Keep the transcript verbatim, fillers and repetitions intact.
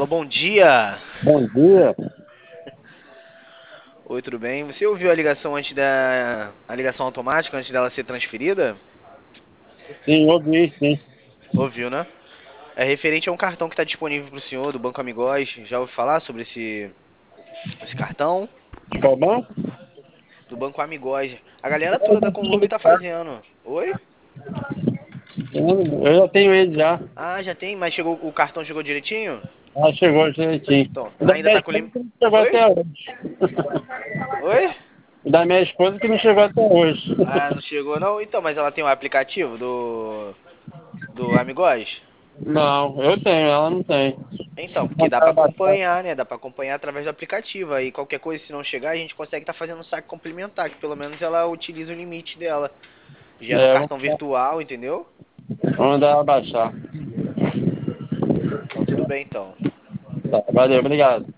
Alô, bom dia! Bom dia. Oi, tudo bem? Você ouviu a ligação antes da... a ligação automática antes dela ser transferida? Sim, ouvi, sim. Ouviu, né? É referente a um cartão que está disponível para o senhor do Banco Amigós. Já ouviu falar sobre esse, esse cartão? De qual banco? Do Banco Amigós. A galera toda da Conlube tá fazendo. Oi? Eu já tenho ele já. Ah, já tem? Mas chegou, o cartão chegou direitinho? Ah, chegou direitinho. Então, O da ainda minha tá com esposa lim... que não chegou Oi? até hoje. Oi? O da minha esposa que não chegou até hoje. Ah, não chegou não? Então, mas ela tem o aplicativo do... do Amigós? Não, eu tenho, ela não tem. Então, porque dá Mandar pra baixar. acompanhar, né? Dá pra acompanhar através do aplicativo. Aí qualquer coisa, se não chegar, a gente consegue estar fazendo um saque complementar, que pelo menos ela utiliza o limite dela. Gera um É, vou cartão virtual, entendeu? vou mandar ela baixar. Então tudo bem então. Tá, valeu, obrigado.